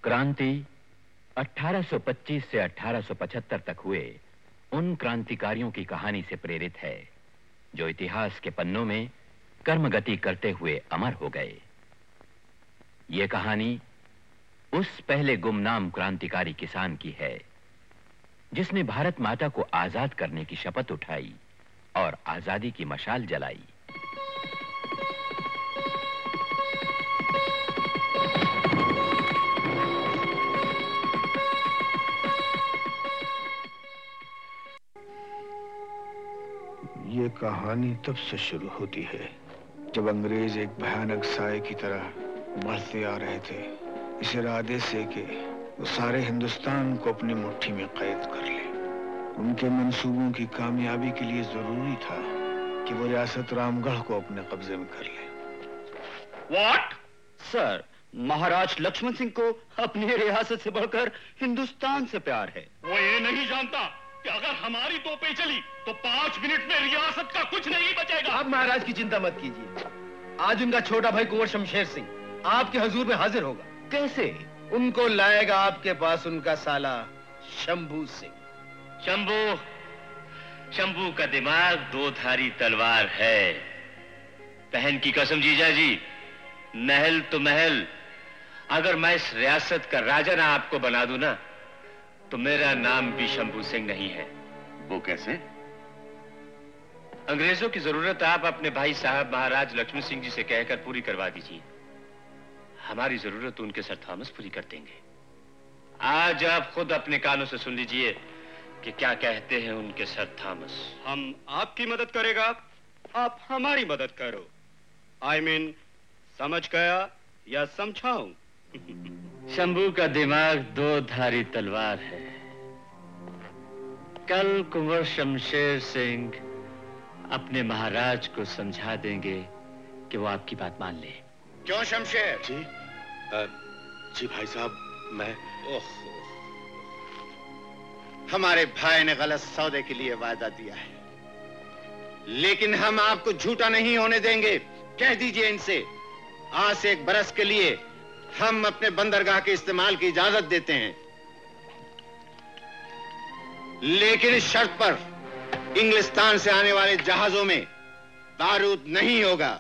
क्रांति 1825 से 1875 तक हुए उन क्रांतिकारियों की कहानी से प्रेरित है जो इतिहास के पन्नों में कर्मगति करते हुए अमर हो गए। यह कहानी उस पहले गुमनाम क्रांतिकारी किसान की है जिसने भारत माता को आजाद करने की शपथ उठाई और आजादी की मशाल जलाई। ये कहानी तब से शुरू होती है जब अंग्रेज एक भयानक साए की तरह बढ़ते आ रहे थे, इस इरादे से कि वो सारे हिंदुस्तान को अपनी मुट्ठी में कैद कर ले। उनके मंसूबों की कामयाबी के लिए जरूरी था कि वो रियासत रामगढ़ को अपने कब्जे में कर ले। What? सर, महाराज लक्ष्मण सिंह को अपनी रियासत से बढ़कर हिंदुस्तान से प्यार है। वो ये नहीं जानता कि अगर हमारी तोपें चली तो 5 मिनट में रियासत का कुछ नहीं बचेगा। आप महाराज की चिंता मत कीजिए। आज उनका छोटा भाई कुंवर शमशेर सिंह आपके हुजूर में हाजिर होगा। कैसे? उनको लाएगा आपके पास उनका साला शंभू सिंह। शंभू का दिमाग 2 धारी तलवार है। बहन की कसम जीजा जी, महल तो महल, अगर मैं इस रियासत का राजा ना आपको बना दूं ना, तो मेरा नाम भी शंभू सिंह नहीं है। वो कैसे? अंग्रेजों की जरूरत आप अपने भाई साहब महाराज लक्ष्मण सिंह जी से कहकर पूरी करवा दीजिए। हमारी जरूरत उनके सर थॉमस पूरी कर देंगे। आज आप खुद अपने कानों से सुन लीजिए कि क्या कहते हैं उनके सर थॉमस। हम आपकी मदद करेगा, आप हमारी मदद करो। I mean, समझ गया या समझाऊं? शंभू का दिमाग 2 धारी तलवार है। कल कुंवर शमशेर सिंह अपने महाराज को समझा देंगे कि वो आपकी बात मान ले। क्यों शमशेर? जी भाई साहब, मैं हमारे भाई ने गलत सौदे के लिए वादा दिया है, लेकिन हम आपको झूठा नहीं होने देंगे। कह दीजिए इनसे, आज से 1 बरस के लिए हम अपने बंदरगाह के इस्तेमाल की इजाजत देते हैं, लेकिन इस शर्त पर इंग्लिस्तान से आने वाले जहाजों में बारूद नहीं होगा।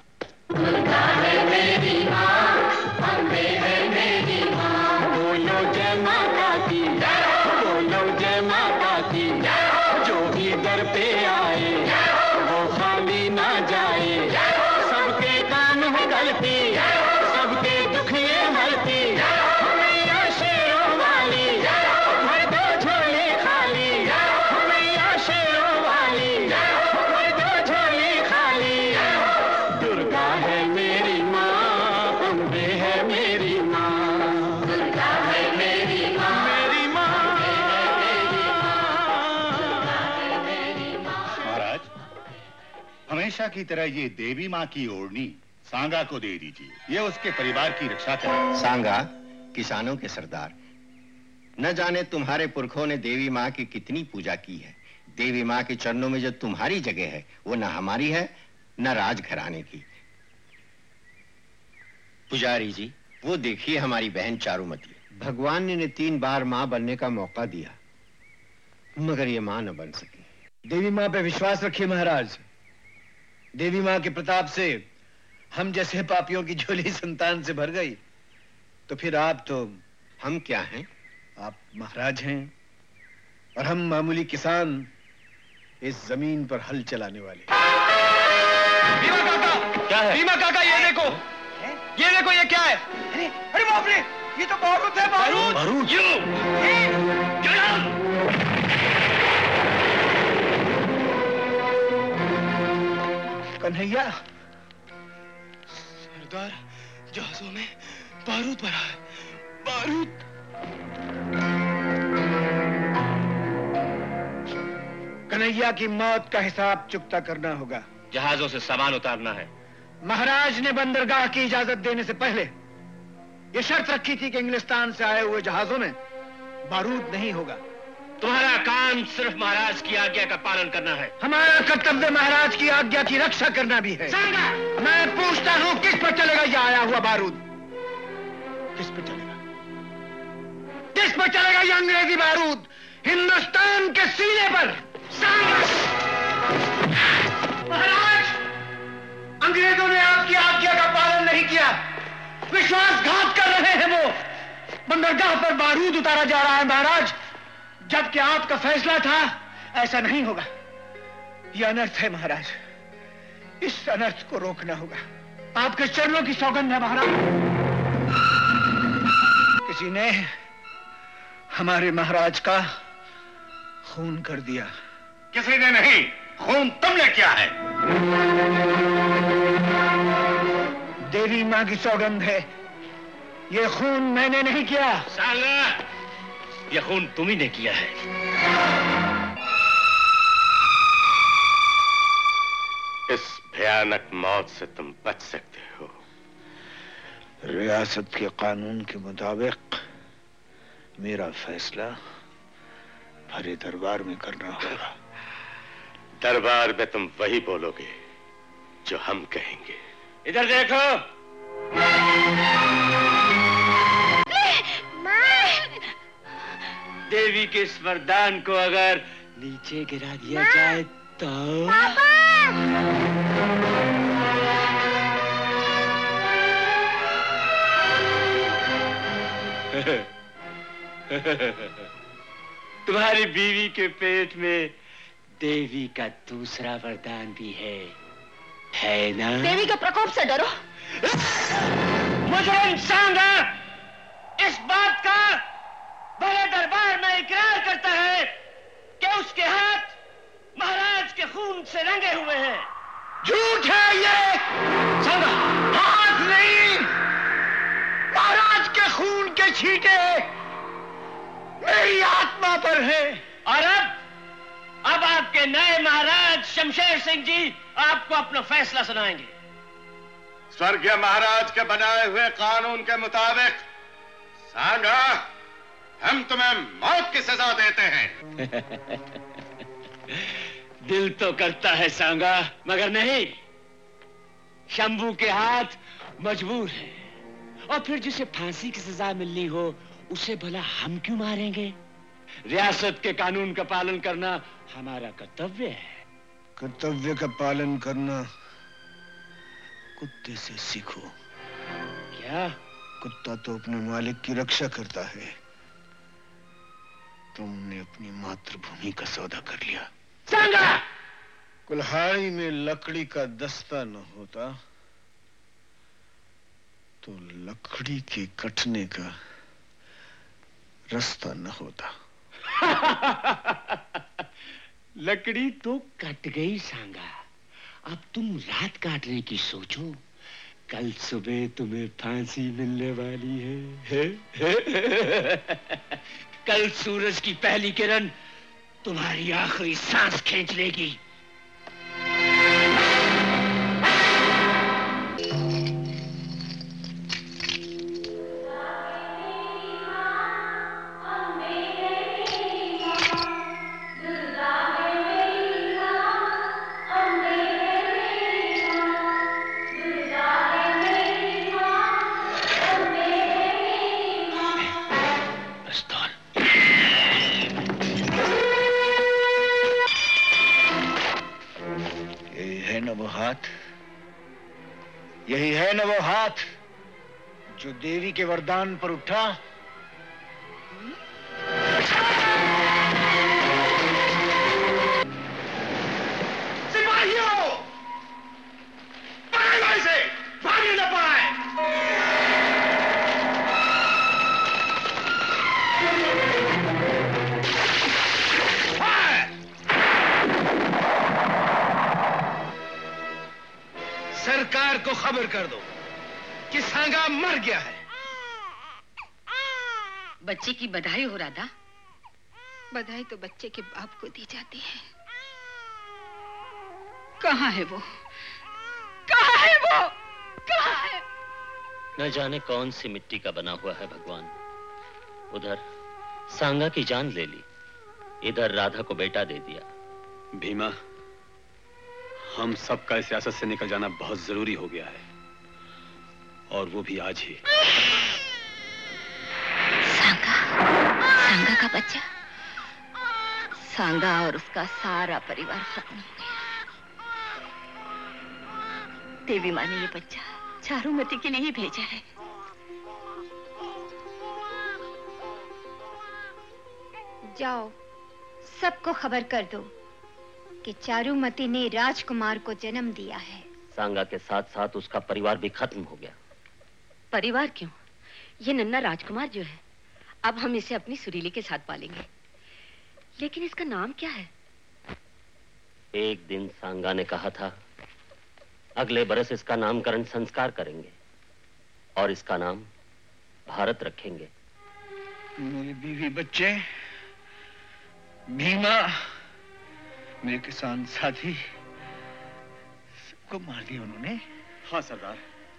बोलो जय माता की, बोलो जय माता की, जो भी दर पे आए वो खाली ना जाए। सबके काम है गलती, सबके दुख ये हलती, मैया शेरों वाली भर दो झोली खाली, मैया शेरों वाली भर दो झोली खाली। दुर्गा है मेरी माँ, अम्बे है मेरी माँ, दुर्गा है मेरी माँ, मेरी माँ, महाराज, हमेशा की तरह ये देवी माँ की ओढ़नी सांगा को दे दीजिए। ये उसके परिवार की रक्षा करे। सांगा किसानों के सरदार, न जाने तुम्हारे पुरखों ने देवी माँ की कितनी पूजा की है। देवी माँ के चरणों में जो तुम्हारी जगह है वो न हमारी है न राजघराने की। पुजारी जी, वो देखिए हमारी बहन चारुमती। भगवान ने 3 बार माँ बनने का मौका दिया, मगर ये माँ न बन सकी। देवी माँ पे विश्वास रखिए महाराज। देवी माँ के प्रताप से हम जैसे पापियों की झोली संतान से भर गई, तो फिर आप तो हम क्या हैं? आप महाराज हैं और हम मामूली किसान, इस जमीन पर हल चलाने वाले। भीमा काका, क्या है? भीमा काका, ये देखो, ये देखो, ये क्या है? अरे बाप रे, ये तो बारूद है। बारूद, बारूद, कन्हैया, सरदार, जहाजों में बारूद भरा है, बारूद। कन्हैया की मौत का हिसाब चुकता करना होगा। जहाजों से सामान उतारना है। महाराज ने बंदरगाह की इजाजत देने से पहले ये शर्त रखी थी कि इंग्लिस्तान से आए हुए जहाजों में बारूद नहीं होगा। तुम्हारा काम सिर्फ महाराज की आज्ञा का पालन करना है। हमारा कर्तव्य महाराज की आज्ञा की रक्षा करना भी है। मैं पूछता हूँ, किस पर चलेगा ये आया हुआ बारूद? किस पर चलेगा? किस पर चलेगा ये अंग्रेजी बारूद? हिंदुस्तान के सीने पर। महाराज, अंग्रेजों ने आपकी आज्ञा का पालन नहीं किया, विश्वासघात कर रहे हैं वो। बंदरगाह पर बारूद उतारा जा रहा है महाराज, जबकि आपका फैसला था ऐसा नहीं होगा। यह अनर्थ है महाराज, इस अनर्थ को रोकना होगा। आपके चरणों की सौगंध है महाराज। किसी ने हमारे महाराज का खून कर दिया। किसी ने नहीं, खून तुमने किया है। देवी मां की सौगंध है, ये खून मैंने नहीं किया। सांगा, ये खून तुम ही ने किया है। इस भयानक मौत से तुम बच सकते हो। रियासत के कानून के मुताबिक मेरा फैसला भरे दरबार में करना होगा। दरबार में तुम वही बोलोगे जो हम कहेंगे। इधर देखो। देवी के इस वरदान को अगर नीचे गिरा दिया जाए तो तुम्हारी बीवी के पेट में देवी का दूसरा वरदान भी है ना? देवी के प्रकोप से डरो। मुजरिम सांगा इस बात का बड़े दरबार में इकरार करता है कि उसके हाथ महाराज के खून से रंगे हुए हैं। झूठ है ये। सांगा, हाथ नहीं, महाराज के खून के छींटे मेरी आत्मा पर है। और अब आपके नए महाराज शमशेर सिंह जी आपको अपना फैसला सुनाएंगे। स्वर्गीय महाराज के बनाए हुए कानून के मुताबिक सांगा, हम तुम्हें मौत की सजा देते हैं। दिल तो करता है सांगा, मगर नहीं, शंभू के हाथ मजबूर है। और फिर जिसे फांसी की सजा मिलनी हो उसे भला हम क्यों मारेंगे? रियासत के कानून का पालन करना हमारा कर्तव्य है। कर्तव्य का पालन करना कुत्ते से सीखो। क्या? कुत्ता तो अपने मालिक की रक्षा करता है। तुमने अपनी मातृभूमि का सौदा कर लिया। सांगा! कुल्हाड़ी में लकड़ी का दस्ता न होता तो लकड़ी के कटने का रास्ता न होता। लकड़ी तो कट गई सांगा, अब तुम रात काटने की सोचो। कल सुबह तुम्हें फांसी मिलने वाली है। कल सूरज की पहली किरण तुम्हारी आखिरी सांस खींच लेगी। यही है न वो हाथ जो देवी के वरदान पर उठा। सिपाहियों, पकड़ो इसे, भागने न पाए। सरकार को खबर कर दो कि सांगा मर गया है। बच्चे की बधाई हो राधा। बधाई तो बच्चे के बाप को दी जाती है। कहाँ है वो? कहाँ है वो? कहाँ है? न जाने कौन सी मिट्टी का बना हुआ है भगवान। उधर सांगा की जान ले ली, इधर राधा को बेटा दे दिया। भीमा, हम सबका इस सियासत से निकल जाना बहुत जरूरी हो गया है, और वो भी आज ही। सांगा। बच्चा, सांगा और उसका सारा परिवार खत्म हो गया। देवी माँ ने ये बच्चा चारुमती के लिए ही भेजा है। जाओ, सबको खबर कर दो कि चारुमती ने राजकुमार को जन्म दिया है। सांगा के साथ साथ उसका परिवार भी खत्म हो गया। परिवार क्यों? ये नन्हा राजकुमार जो है, अब हम इसे अपनी सुरीली के साथ पालेंगे। लेकिन इसका नाम क्या है? एक दिन सांगा ने कहा था अगले बरस इसका नामकरण संस्कार करेंगे और इसका नाम भारत रखेंगे। मेरी बीवी, बच्चे, भीमा, मेरे किसान साथी, सबको मार दिया उन्होंने। हाँ सरदार।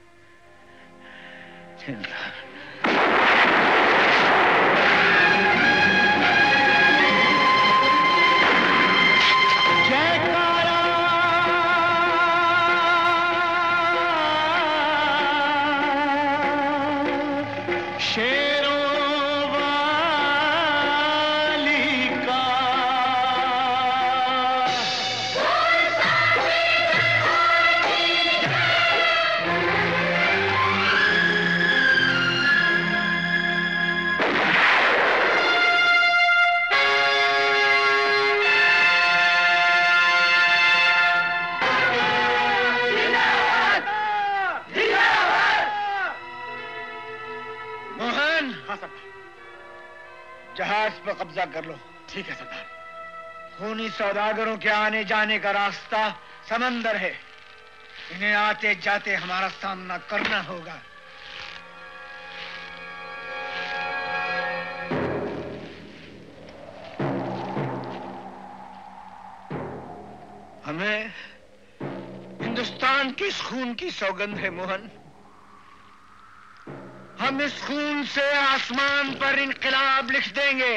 जहाज पर कब्जा कर लो। ठीक है सरदार। खूनी सौदागरों के आने जाने का रास्ता समंदर है। इन्हें आते जाते हमारा सामना करना होगा। हमें हिंदुस्तान के इस खून की सौगंध है मोहन। हम इस खून से आसमान पर इनकलाब लिख देंगे,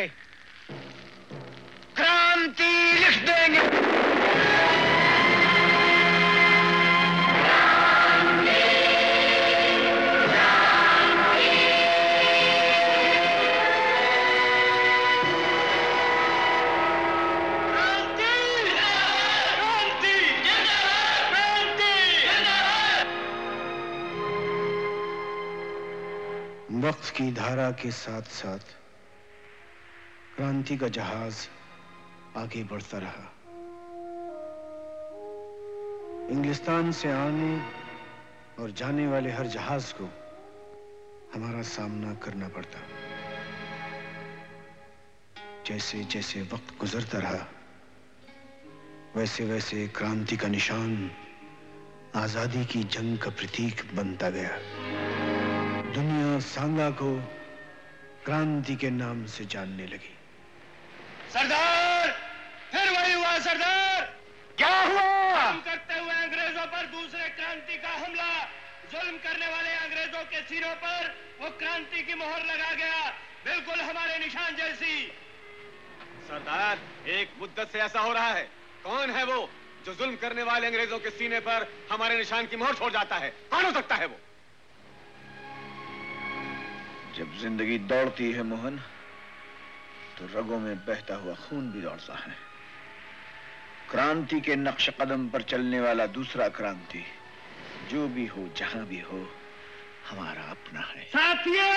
क्रांति लिख देंगे। वक्त की धारा के साथ साथ क्रांति का जहाज आगे बढ़ता रहा। इंग्लिस्तान से आने और जाने वाले हर जहाज को हमारा सामना करना पड़ता। जैसे जैसे वक्त गुजरता रहा, वैसे वैसे क्रांति का निशान आजादी की जंग का प्रतीक बनता गया। दुनिया सांगा को क्रांति के नाम से जानने लगी। सरदार, फिर वही हुआ सरदार। क्या हुआ? हम करते हुए अंग्रेजों पर दूसरे क्रांति का हमला। जुल्म करने वाले अंग्रेजों के सिरों पर वो क्रांति की मोहर लगा गया, बिल्कुल हमारे निशान जैसी। सरदार, एक मुद्दत से ऐसा हो रहा है। कौन है वो जो जुल्म करने वाले अंग्रेजों के सीने पर हमारे निशान की मोहर छोड़ जाता है? कौन हो सकता है वो? जब जिंदगी दौड़ती है मोहन, तो रगों में बहता हुआ खून भी दौड़ता है। क्रांति के नक्श कदम पर चलने वाला दूसरा क्रांति, जो भी हो जहां भी हो, हमारा अपना है। साथियों,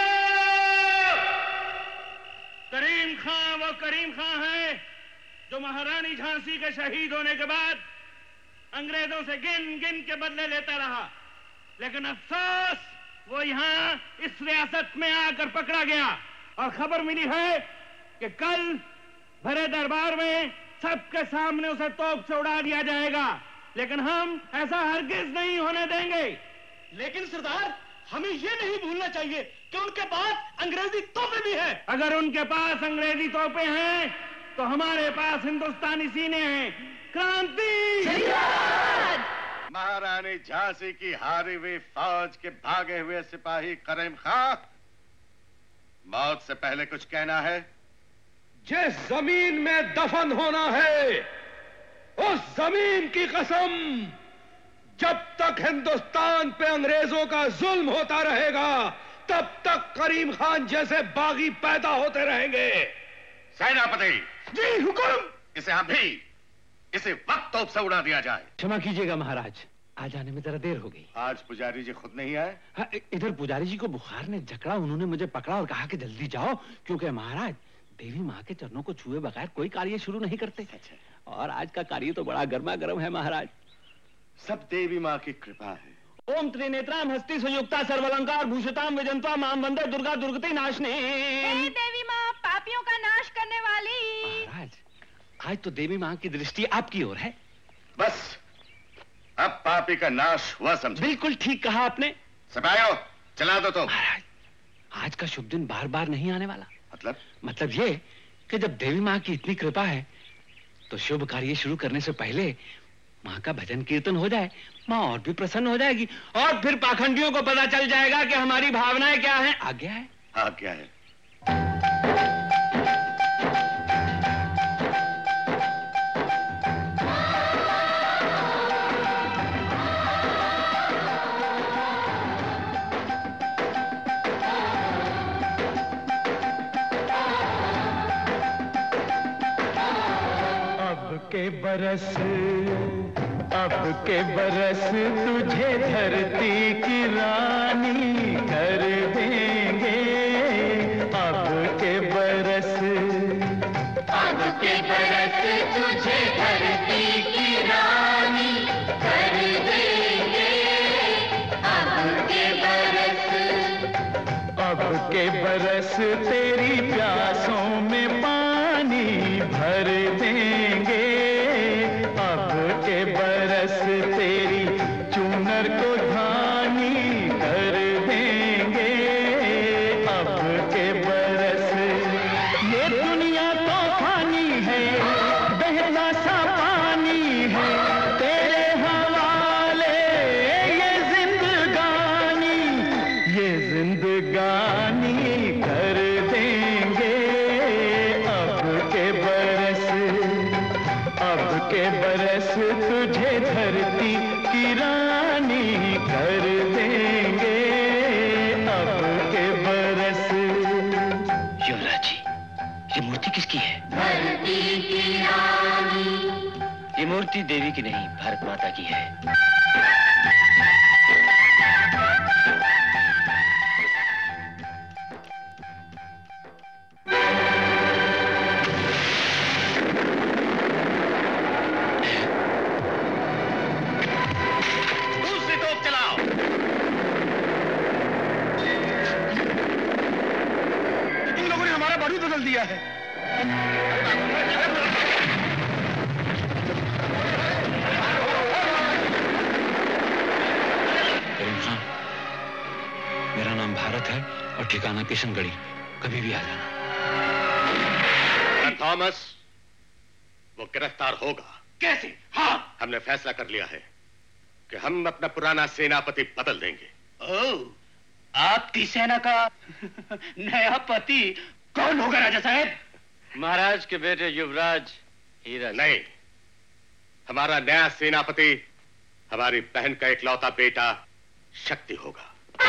करीम खां वो करीम खां है जो महारानी झांसी के शहीद होने के बाद अंग्रेजों से गिन गिन के बदले लेता रहा। लेकिन अफसोस, वो यहाँ इस रियासत में आकर पकड़ा गया और खबर मिली है कि कल भरे दरबार में सबके सामने उसे तोप से उड़ा दिया जाएगा। लेकिन हम ऐसा हरगिज नहीं होने देंगे। लेकिन सरदार, हमें ये नहीं भूलना चाहिए कि उनके पास अंग्रेजी तोपें भी हैं। अगर उनके पास अंग्रेजी तोपें हैं तो हमारे पास हिंदुस्तानी सीने हैं। क्रांति! महारानी झांसी की हारी हुई फौज के भागे हुए सिपाही करीम खां, मौत से पहले कुछ कहना है? जिस जमीन में दफन होना है, उस जमीन की कसम, जब तक हिंदुस्तान पे अंग्रेजों का जुल्म होता रहेगा, तब तक करीम खान जैसे बागी पैदा होते रहेंगे। सेनापति जी हुकुम। इसे अभी इसे वक्त तोप से उड़ा दिया जाए। क्षमा कीजिएगा महाराज, आज आने में जरा देर हो गई। आज पुजारी जी खुद नहीं आए? हाँ, इधर पुजारी जी को बुखार ने जकड़ा, उन्होंने मुझे पकड़ा और कहा कि जल्दी जाओ, क्योंकि महाराज देवी माँ के चरणों को छुए बगैर कोई कार्य शुरू नहीं करते। और आज का कार्य तो बड़ा गर्मा गर्म है महाराज। सब देवी माँ की कृपा है। ओम त्रिनेत्राम हस्ति संयुक्ता सर्वलंकार भूषिताम विजंत्वा माम वंदे दुर्गा दुर्गति नाशने। देवी माँ पापियों का नाश करने वाली। महाराज आज तो देवी माँ की दृष्टि आपकी ओर है। बस अब पापी का नाश हुआ समझे। बिल्कुल ठीक कहा आपने। सिपाहियों चला दो तो। महाराज आज का शुभ दिन बार बार नहीं आने वाला। मतलब ये कि जब देवी माँ की इतनी कृपा है तो शुभ कार्य शुरू करने से पहले माँ का भजन कीर्तन हो जाए, माँ और भी प्रसन्न हो जाएगी और फिर पाखंडियों को पता चल जाएगा कि हमारी भावनाएं क्या हैं। आज्ञा है? आज्ञा है। अब के बरस तुझे धरती की रानी कर देंगे। अब के बरस तुझे धरती की रानी कर देंगे। अब के बरस तेरी प्यासों में पानी भर देंगे। बरस तेरी चुनर को धानी कर देंगे। अब के बरस ये दुनिया तो फानी है, बहता सा पानी है तेरे हवाले। ये जिंदगानी कर देंगे। अब के बरस तुझे धरती की रानी कर देंगे। अब के बरस। युवराज जी ये मूर्ति किसकी है? धरती की रानी। ये मूर्ति देवी की नहीं भारत माता की है। बदल दिया है। करीम खान, मेरा नाम भारत है और ठिकाना किशनगढ़ी, कभी भी आ जाना। थॉमस वो गिरफ्तार होगा। कैसे? हाँ हमने फैसला कर लिया है कि हम अपना पुराना सेनापति बदल देंगे। ओह, आपकी सेना का नया पति कौन होगा राजा साहब? महाराज के बेटे युवराज हीरा। नहीं, हमारा नया सेनापति हमारी बहन का इकलौता बेटा शक्ति होगा।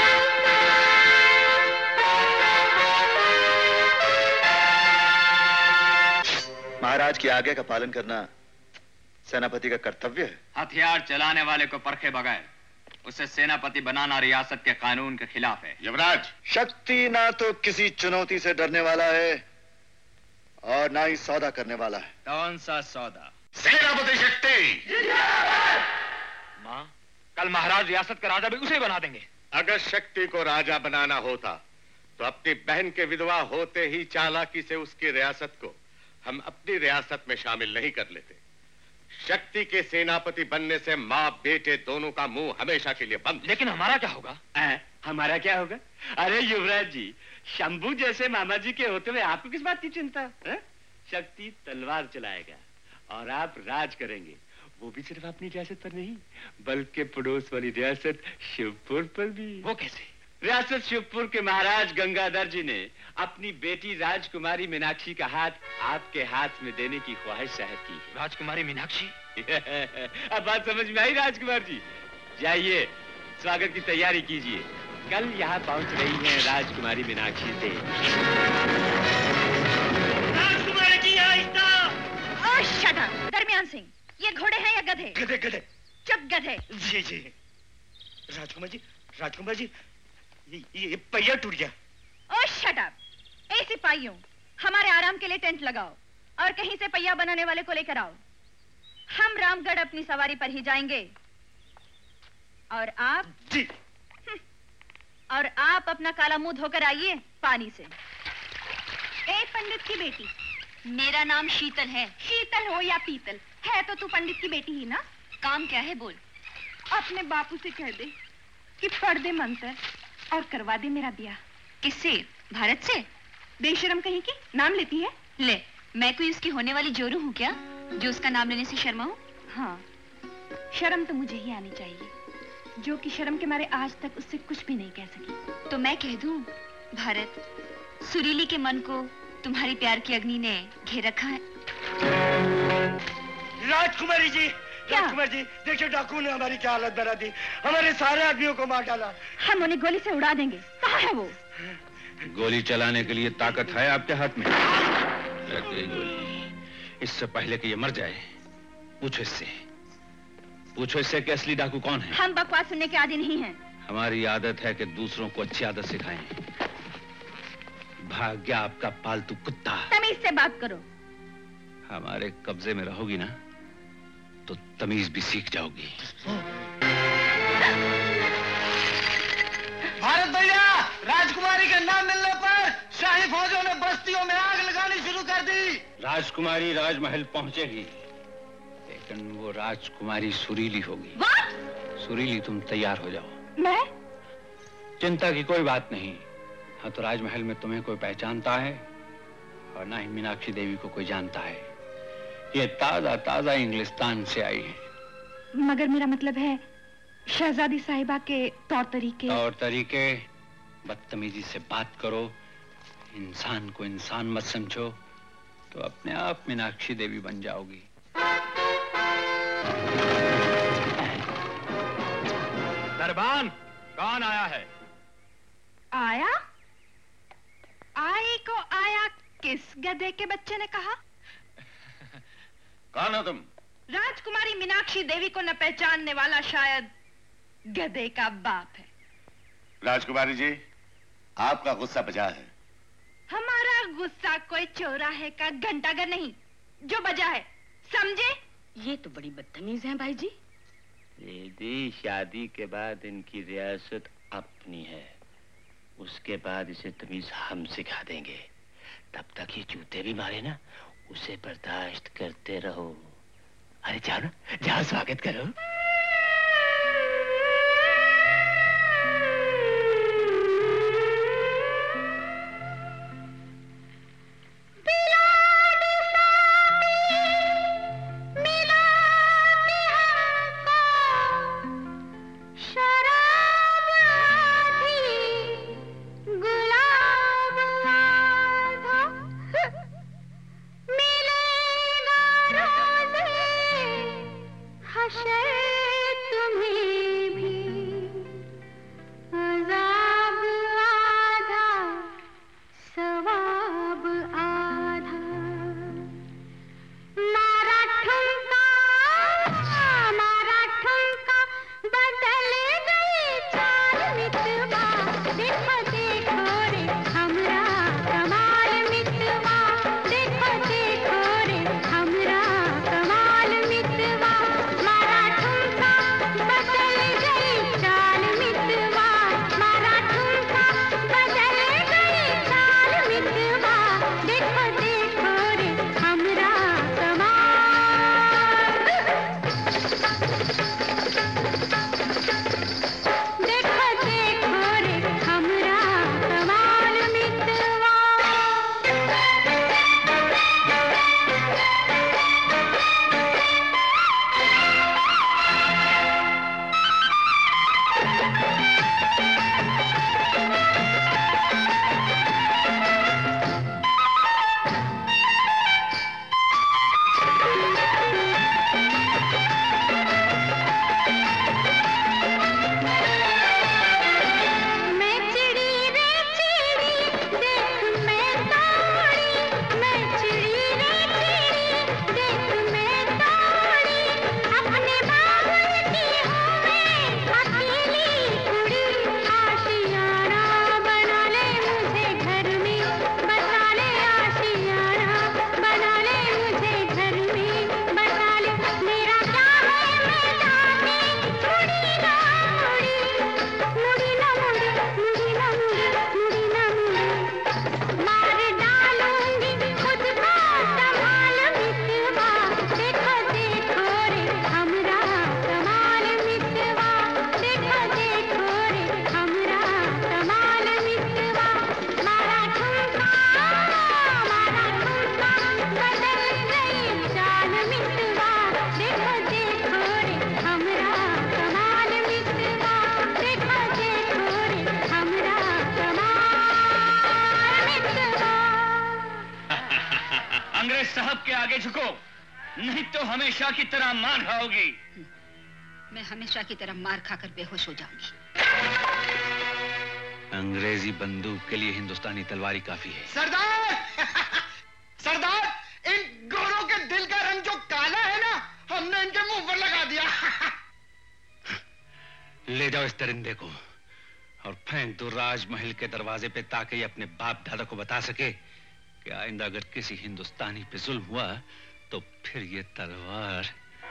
महाराज की आज्ञा का पालन करना सेनापति का कर्तव्य है। हथियार चलाने वाले को परखे बगैर उसे सेनापति बनाना रियासत के कानून के खिलाफ है। युवराज, शक्ति ना तो किसी चुनौती से डरने वाला है और ना ही सौदा करने वाला है। कौन सा सौदा? सेनापति शक्ति। माँ, कल महाराज रियासत का राजा भी उसे बना देंगे। अगर शक्ति को राजा बनाना होता तो अपनी बहन के विधवा होते ही चालाकी से उसकी रियासत को हम अपनी रियासत में शामिल नहीं कर लेते। शक्ति के सेनापति बनने से माँ बेटे दोनों का मुंह हमेशा के लिए बंद। लेकिन हमारा क्या होगा? हमारा क्या होगा? अरे युवराज जी, शंभू जैसे मामा जी के होते हुए आपको किस बात की चिंता है? शक्ति तलवार चलाएगा और आप राज करेंगे, वो भी सिर्फ अपनी रियासत पर नहीं बल्कि पड़ोस वाली रियासत शिवपुर पर भी। वो कैसे? रियासत शिवपुर के महाराज गंगाधर जी ने अपनी बेटी राजकुमारी मीनाक्षी का हाथ आपके हाथ में देने की ख्वाहिश जाहिर की है। राजकुमारी मीनाक्षी? अब बात समझ में आई राजकुमार जी? जाइए स्वागत की तैयारी कीजिए, कल यहाँ पहुंच रही है राजकुमारी मीनाक्षी देवी। लड़की आहिस्ता। ओह शट अप दरमियान सिंह, ये घोड़े हैं या गधे? गधे गधे। चुप गधे। जी जी। राजकुमार जी ये पहिया टूट गया। ओह शट अप, ए सिपाहियों, हमारे आराम के लिए टेंट लगाओ और कहीं से पहिया बनाने वाले को लेकर आओ। हम रामगढ़ अपनी सवारी पर ही जाएंगे। और आप? जी। और आप अपना काला मुंह धोकर आइए पानी से। ए पंडित की बेटी, मेरा नाम शीतल है। शीतल हो या पीतल, है तो तू पंडित की बेटी ही ना। काम क्या है बोल। अपने बापू से कह दे कि पढ़ दे मंत्र और करवा दे मेरा ब्याह। किससे? भारत से? बेशरम कहीं की, नाम लेती है। ले, मैं कोई उसकी होने वाली जोरू हूँ क्या जो उसका नाम लेने से शर्माऊं? हाँ, शर्म तो मुझे ही आनी चाहिए, जो कि शर्म के मारे आज तक उससे कुछ भी नहीं कह सकी। तो मैं कह दूं, भारत, सुरीली के मन को तुम्हारी प्यार की अग्नि ने घेर रखा है। राजकुमारी जी, राजकुमार जी, देखिए डाकू ने हमारी क्या हालत बना दी। हमारे सारे आदमियों को मार डाला। हम उन्हें गोली से उड़ा देंगे। कहाँ है वो? गोली चलाने के लिए ताकत है आपके हाथ में? लग गई गोली। इससे पहले कि ये मर जाए, पूछो इससे कि असली डाकू कौन है। हम बकवास सुनने के आदी नहीं हैं। हमारी आदत है कि दूसरों को अच्छी आदत सिखाएं। भाग्य आपका पालतू कुत्ता। तमीज से बात करो। हमारे कब्जे में रहोगी ना तो तमीज भी सीख जाओगी। भारत भैया, राजकुमारी के नाम मिलने पर शाही फौजों ने बस्तियों में आग लगानी शुरू कर दी। राजकुमारी राजमहल पहुंचेगी, लेकिन वो राजकुमारी सुरीली होगी। सुरीली, तुम तैयार हो जाओ। मैं? चिंता की कोई बात नहीं। हाँ, तो राजमहल में तुम्हें कोई पहचानता है और ना ही मीनाक्षी देवी को कोई जानता है। ये ताजा इंग्लिस्तान से आई है। मगर मेरा मतलब है शहजादी साहिबा के तौर तरीके। बदतमीजी से बात करो, इंसान को इंसान मत समझो, तो अपने आप मीनाक्षी देवी बन जाओगी। दरबान, कौन आया है? आया? आई को आया किस गधे के बच्चे ने कहा? कौन हो तुम? राजकुमारी मीनाक्षी देवी को न पहचानने वाला शायद गधे का बाप है। राजकुमारी जी, आपका गुस्सा बजा है। हमारा गुस्सा कोई चौराहे का घंटाघर नहीं जो बजा है, समझे? ये तो बड़ी बदतमीज है भाई जी। दीदी, शादी के बाद इनकी रियासत अपनी है, उसके बाद इसे तमीज हम सिखा देंगे। तब तक ये जूते भी मारे ना, उसे बर्दाश्त करते रहो। अरे जाओ ना, जाओ स्वागत करो। शे अंग्रेज साहब के आगे झुको, नहीं तो हमेशा की तरह मार खाओगी। मैं हमेशा की तरह मार खाकर बेहोश हो जाऊंगी। अंग्रेजी बंदूक के लिए हिंदुस्तानी तलवारी काफी है। सरदार सरदार, इन गोरों के दिल का रंग जो काला है ना, हमने इनके मुंह पर लगा दिया। ले जाओ इस दरिंदे को और फेंक दो राजमहल के दरवाजे पे, ताकि ये अपने बाप दादा को बता सके कि आइंदा अगर किसी हिंदुस्तानी पे जुल्म हुआ तो फिर ये तलवार।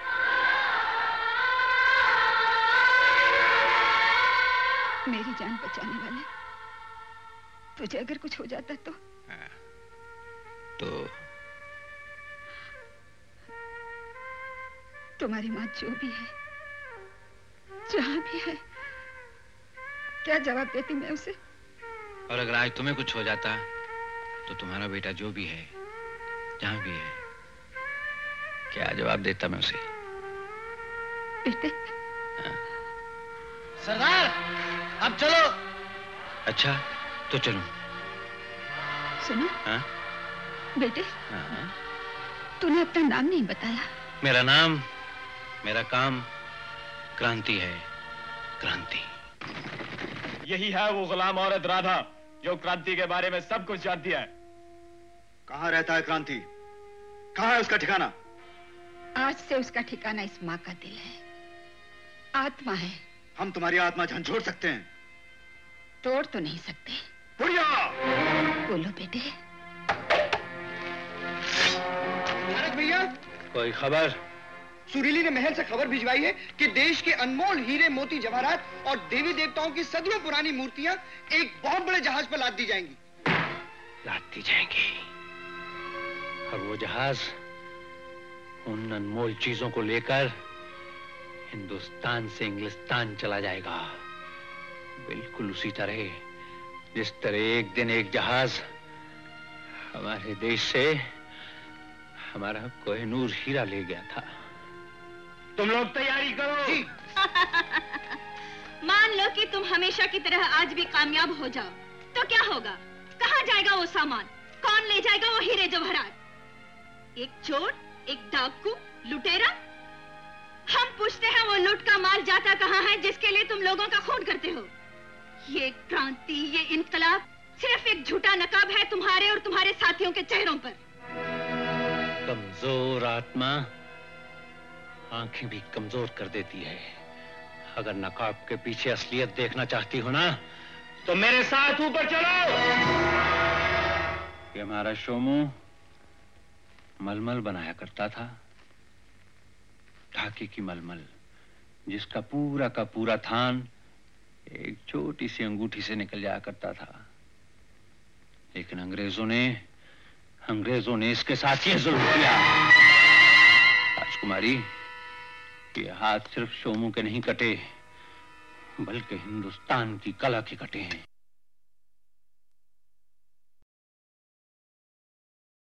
मेरी जान बचाने वाले, तुझे अगर कुछ हो जाता तो तुम्हारी माँ जो भी है, जहां भी है, क्या जवाब देती मैं उसे? और अगर आज तुम्हें कुछ हो जाता तो तुम्हारा बेटा जो भी है, जहां भी है, क्या जवाब देता मैं उसे? बेटे। सरदार, अब चलो। अच्छा, तो चलो। सुनो। हाँ? बेटे, तूने अपना नाम नहीं बताया। मेरा नाम, मेरा काम क्रांति है। क्रांति। यही है वो गुलाम औरत राधा जो क्रांति के बारे में सब कुछ जानती है। कहाँ रहता है क्रांति? कहाँ है उसका ठिकाना? आज से उसका ठिकाना इस माँ का दिल है, आत्मा है। हम तुम्हारी आत्मा झंझोड़ सकते हैं, तोड़ तो नहीं सकते। बुढ़िया! बोलो बेटे। भारत भैया, कोई खबर? सुरीली ने महल से खबर भिजवाई है कि देश के अनमोल हीरे मोती जवाहरात और देवी देवताओं की सदियों पुरानी मूर्तियां एक बहुत बड़े जहाज पर लाद दी जाएंगी। लाद दी जाएंगी? और वो जहाज उन अनमोल चीजों को लेकर हिंदुस्तान से इंग्लिस्तान चला जाएगा, बिल्कुल उसी तरह जिस तरह एक दिन एक जहाज हमारे देश से हमारा कोहिनूर हीरा ले गया था। तुम लोग तैयारी करो। जी। मान लो कि तुम हमेशा की तरह आज भी कामयाब हो जाओ, तो क्या होगा? कहाँ जाएगा वो सामान? कौन ले जाएगा वो हीरे जवाहरात? एक चोर, एक डाकू, लुटेरा? हम पूछते हैं वो लूट का माल जाता कहाँ है जिसके लिए तुम लोगों का खून करते हो? ये क्रांति, ये इनकलाब सिर्फ एक झूठा नकाब है तुम्हारे और तुम्हारे साथियों के चेहरों पर। कमजोर आत्मा आंखें भी कमजोर कर देती है। अगर नकाब के पीछे असलियत देखना चाहती हो ना, तो मेरे साथ ऊपर चलो। ये हमारा शोमू मलमल बनाया करता था, ढाके की मलमल, जिसका पूरा का पूरा थान एक छोटी सी अंगूठी से निकल जाया करता था। लेकिन अंग्रेजों ने इसके साथ ये जुल्म किया। राजकुमारी, ये हाथ सिर्फ शोमू के नहीं कटे, बल्कि हिंदुस्तान की कला के कटे हैं।